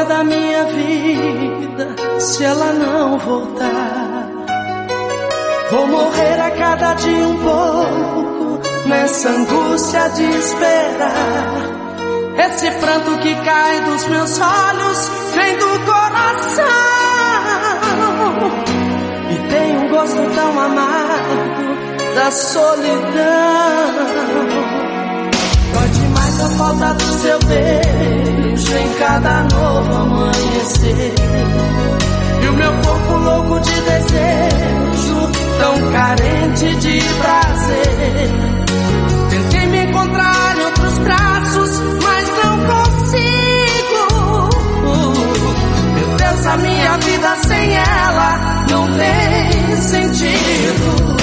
fazer da minha vida se ela não voltar? Vou morrer a cada dia um pouco nessa angústia de esperar. Esse pranto que cai dos meus olhos vem do coração e tem um gosto tão amargo da solidão. Dói demais a falta do seu beijo em cada novo amanhecer, e o meu corpo louco de desejo, tão carente de prazer. Tentei me encontrar em outros braços, mas não consigo. Meu Deus, a minha vida sem ela não tem sentido.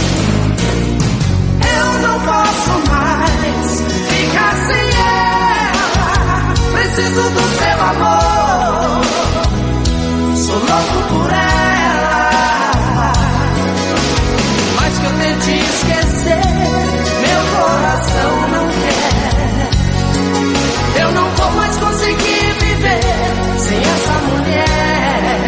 Eu não posso mais ficar sem ela. Preciso do seu amor, sou louco por ela. Mas que eu tente esquecer, meu coração não quer. Eu não vou mais conseguir viver sem essa mulher.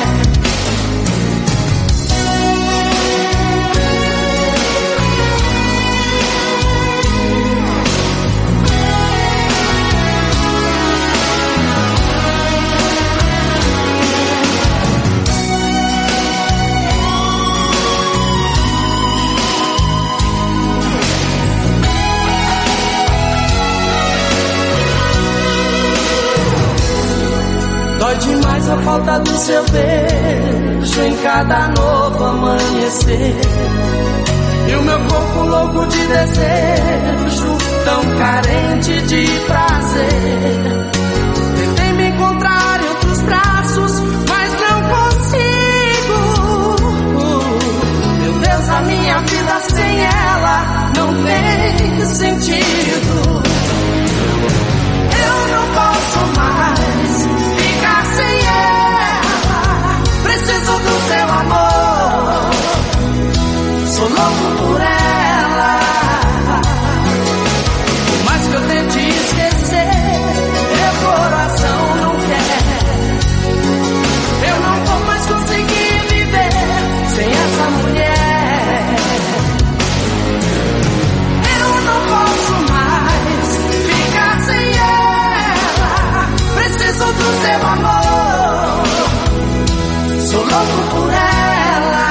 Dói demais a falta do seu beijo em cada novo amanhecer, e o meu corpo louco de desejo, tão carente de prazer. Tentei me encontrar em outros braços, mas não consigo. Meu Deus, a minha vida sem ela não tem sentido. Eu não posso mais ficar sem ela. Preciso do seu amor, sou louco por ela. Mas que eu tente esquecer, meu coração não quer. Eu não vou mais conseguir viver sem essa mulher. Eu não posso mais ficar sem ela. Preciso do seu amor, sou louco por ela.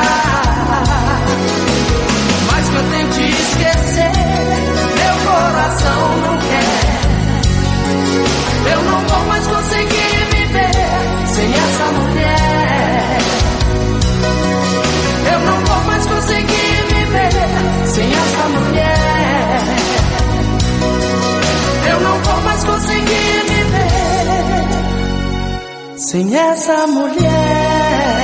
Mas que eu tente esquecer, meu coração não quer. Eu não vou mais conseguir viver sem essa mulher. Eu não vou mais conseguir viver sem essa mulher. Eu não vou mais conseguir viver sem essa mulher.